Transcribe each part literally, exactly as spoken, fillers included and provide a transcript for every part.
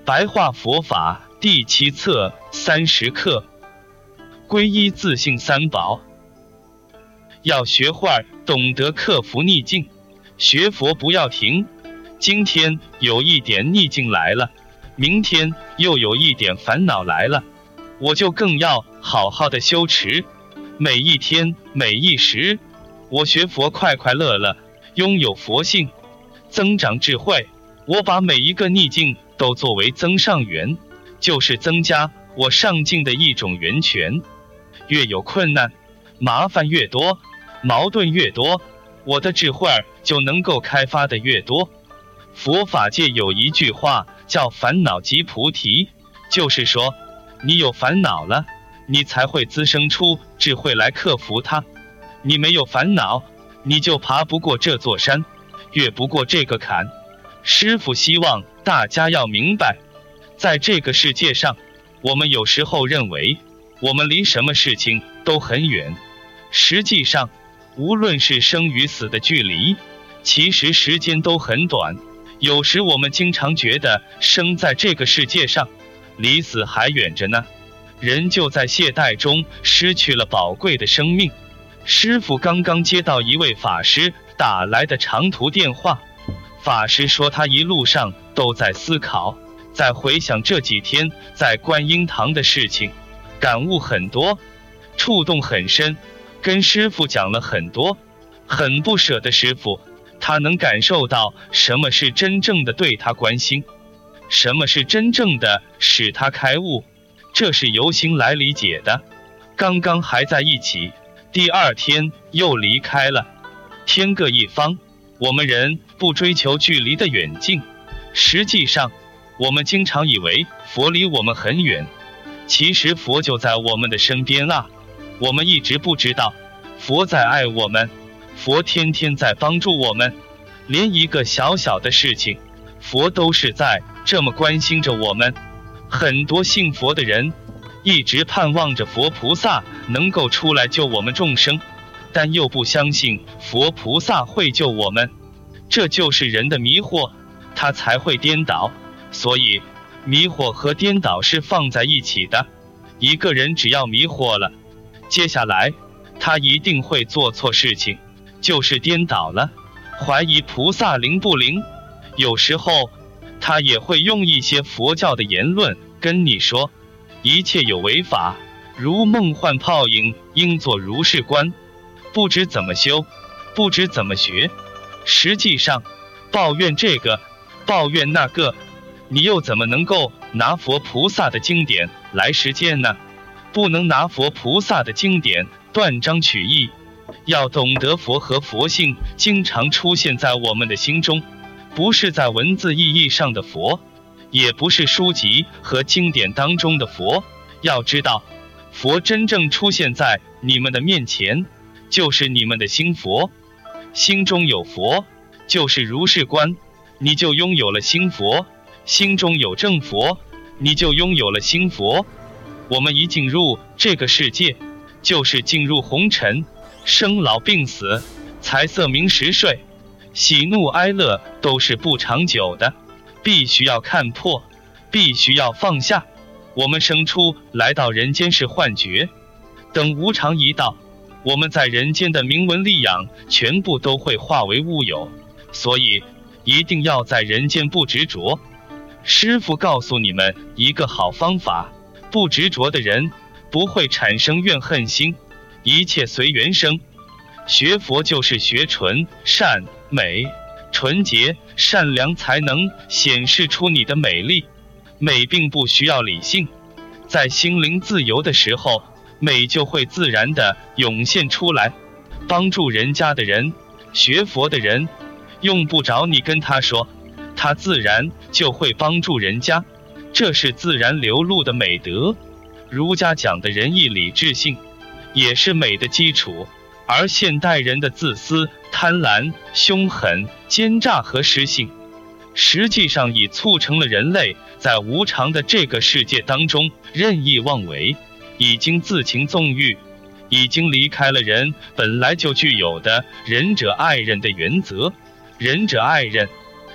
白话佛法第七册三十课，皈依自性三宝。要学会懂得克服逆境，学佛不要停。今天有一点逆境来了，明天又有一点烦恼来了，我就更要好好的修持。每一天每一时，我学佛快快乐乐，拥有佛性，增长智慧。我把每一个逆境都作为增上缘，就是增加我上进的一种源泉。越有困难，麻烦越多，矛盾越多，我的智慧就能够开发的越多。佛法界有一句话叫烦恼即菩提，就是说你有烦恼了，你才会滋生出智慧来克服它。你没有烦恼，你就爬不过这座山，越不过这个坎。师父希望大家要明白，在这个世界上，我们有时候认为我们离什么事情都很远，实际上无论是生与死的距离，其实时间都很短。有时我们经常觉得生在这个世界上，离死还远着呢，人就在懈怠中失去了宝贵的生命。师父刚刚接到一位法师打来的长途电话，法师说他一路上都在思考，在回想这几天在观音堂的事情，感悟很多，触动很深，跟师父讲了很多，很不舍的师父，他能感受到什么是真正的对他关心，什么是真正的使他开悟，这是由心来理解的。刚刚还在一起，第二天又离开了，天各一方。我们人不追求距离的远近，实际上我们经常以为佛离我们很远，其实佛就在我们的身边啊，我们一直不知道佛在爱我们，佛天天在帮助我们，连一个小小的事情佛都是在这么关心着我们。很多信佛的人一直盼望着佛菩萨能够出来救我们众生，但又不相信佛菩萨会救我们，这就是人的迷惑，他才会颠倒。所以迷惑和颠倒是放在一起的，一个人只要迷惑了，接下来他一定会做错事情，就是颠倒了，怀疑菩萨灵不灵。有时候他也会用一些佛教的言论跟你说，一切有为法，如梦幻泡影，应作如是观，不知怎么修，不知怎么学。实际上抱怨这个抱怨那个，你又怎么能够拿佛菩萨的经典来实践呢？不能拿佛菩萨的经典断章取义，要懂得佛和佛性经常出现在我们的心中，不是在文字意义上的佛，也不是书籍和经典当中的佛。要知道佛真正出现在你们的面前，就是你们的心佛，心中有佛就是如是观，你就拥有了心佛，心中有正佛，你就拥有了心佛。我们一进入这个世界，就是进入红尘，生老病死，财色名食睡，喜怒哀乐都是不长久的，必须要看破，必须要放下。我们生出来到人间是幻觉，等无常一到，我们在人间的名闻利养全部都会化为乌有，所以一定要在人间不执着。师父告诉你们一个好方法，不执着的人不会产生怨恨心，一切随缘生。学佛就是学纯善美，纯洁善良才能显示出你的美丽。美并不需要理性，在心灵自由的时候，美就会自然地涌现出来。帮助人家的人，学佛的人，用不着你跟他说，他自然就会帮助人家，这是自然流露的美德。儒家讲的仁义礼智信，也是美的基础，而现代人的自私、贪婪、凶狠、奸诈和失信，实际上已促成了人类在无常的这个世界当中任意妄为，已经自情纵欲，已经离开了人本来就具有的仁者爱人的原则。仁者爱人，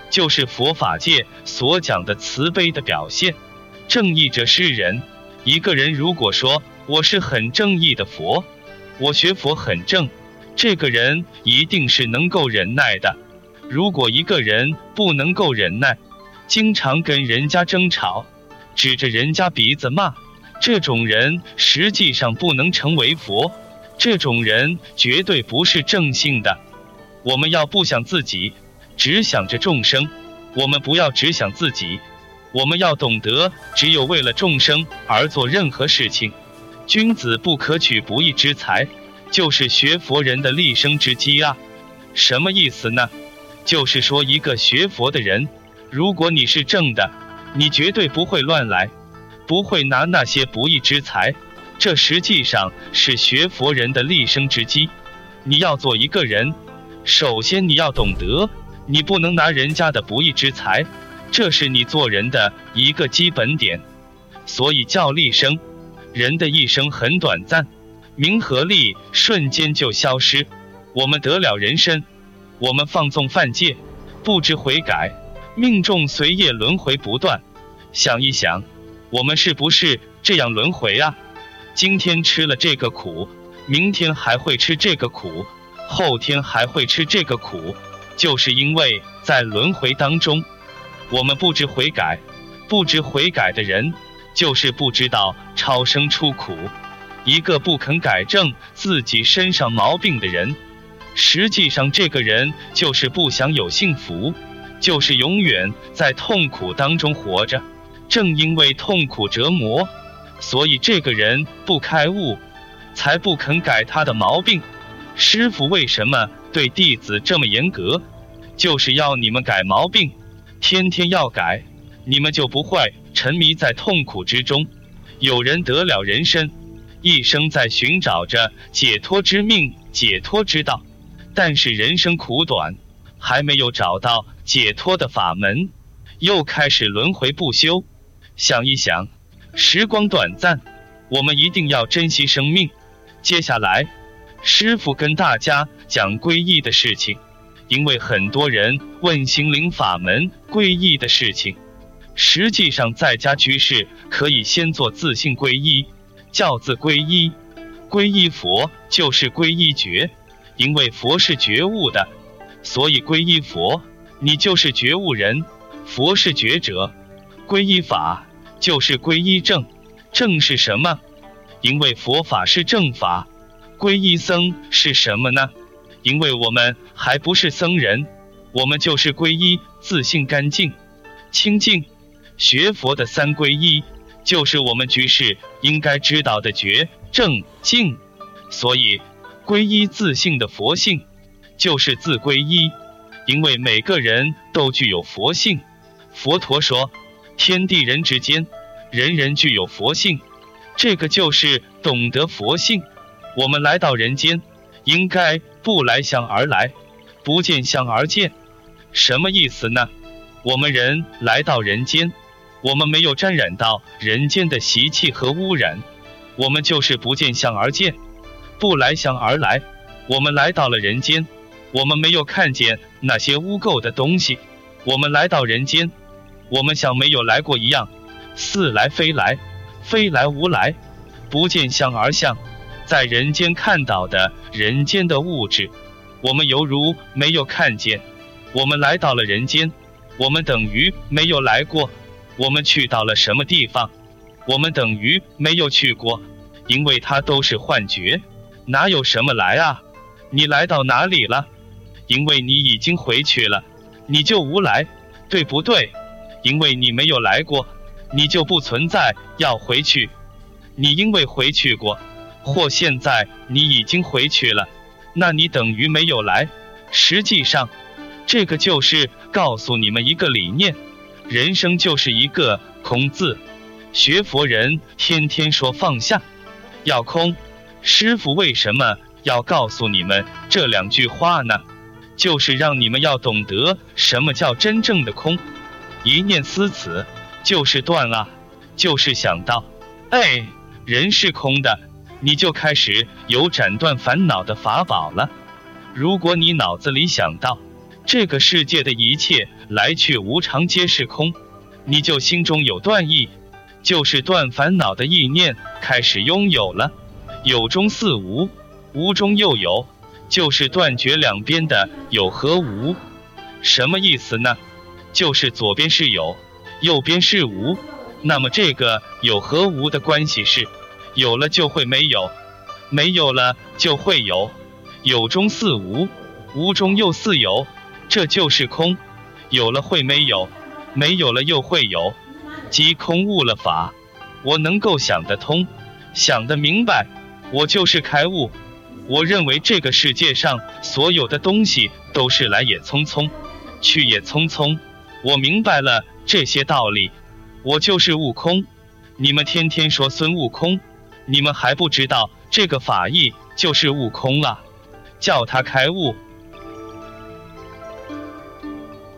就是佛法界所讲的慈悲的表现。正义者是人。一个人如果说我是很正义的佛，我学佛很正，这个人一定是能够忍耐的。如果一个人不能够忍耐，经常跟人家争吵，指着人家鼻子骂，这种人实际上不能成为佛，这种人绝对不是正性的。我们要不想自己，只想着众生，我们不要只想自己，我们要懂得只有为了众生而做任何事情。君子不可取不义之财，就是学佛人的立生之基啊。什么意思呢？就是说一个学佛的人，如果你是正的，你绝对不会乱来，不会拿那些不义之财，这实际上是学佛人的立生之基。你要做一个人，首先你要懂得，你不能拿人家的不义之财，这是你做人的一个基本点。所以叫立生。人的一生很短暂，名和利瞬间就消失。我们得了人身，我们放纵犯戒，不知悔改，命中随业轮回不断。想一想，我们是不是这样轮回啊？今天吃了这个苦，明天还会吃这个苦，后天还会吃这个苦，就是因为在轮回当中，我们不知悔改。不知悔改的人，就是不知道超生出苦。一个不肯改正自己身上毛病的人，实际上这个人就是不想有幸福，就是永远在痛苦当中活着。正因为痛苦折磨，所以这个人不开悟，才不肯改他的毛病。师父为什么对弟子这么严格？就是要你们改毛病，天天要改，你们就不会沉迷在痛苦之中。有人得了人身，一生在寻找着解脱之命、解脱之道，但是人生苦短，还没有找到解脱的法门，又开始轮回不休。想一想，时光短暂，我们一定要珍惜生命。接下来，师父跟大家讲皈依的事情，因为很多人问心灵法门皈依的事情，实际上在家居士可以先做自性皈依，教字皈依。皈依佛就是皈依觉，因为佛是觉悟的，所以皈依佛，你就是觉悟人，佛是觉者。皈依法就是皈依正，正是什么？因为佛法是正法。皈依僧是什么呢？因为我们还不是僧人，我们就是皈依自性干净、清净。学佛的三皈依，就是我们居士应该知道的觉、正、净。所以皈依自性的佛性，就是自皈依。因为每个人都具有佛性。佛陀说，天地人之间，人人具有佛性，这个就是懂得佛性。我们来到人间，应该不来相而来，不见相而见。什么意思呢？我们人来到人间，我们没有沾染到人间的习气和污染，我们就是不见相而见，不来相而来。我们来到了人间，我们没有看见那些污垢的东西，我们来到人间，我们像没有来过一样，似来非来，非来无来，不见相而相。在人间看到的人间的物质，我们犹如没有看见。我们来到了人间，我们等于没有来过。我们去到了什么地方？我们等于没有去过，因为它都是幻觉，哪有什么来啊？你来到哪里了？因为你已经回去了，你就无来，对不对？因为你没有来过，你就不存在要回去。你因为回去过，或现在你已经回去了，那你等于没有来。实际上，这个就是告诉你们一个理念，人生就是一个空字。学佛人天天说放下，要空。师父为什么要告诉你们这两句话呢？就是让你们要懂得什么叫真正的空。一念思此，就是断啊，就是想到，哎，人是空的，你就开始有斩断烦恼的法宝了。如果你脑子里想到这个世界的一切来去无常皆是空，你就心中有断意，就是断烦恼的意念开始拥有了。有中似无，无中又有，就是断绝两边的有和无。什么意思呢？就是左边是有，右边是无，那么这个有和无的关系是，有了就会没有，没有了就会有，有中似无，无中又似有，这就是空。有了会没有，没有了又会有，即空悟了法。我能够想得通，想得明白，我就是开悟。我认为这个世界上所有的东西都是来也匆匆，去也匆匆。我明白了这些道理，我就是悟空。你们天天说孙悟空，你们还不知道这个法义就是悟空啊，叫他开悟。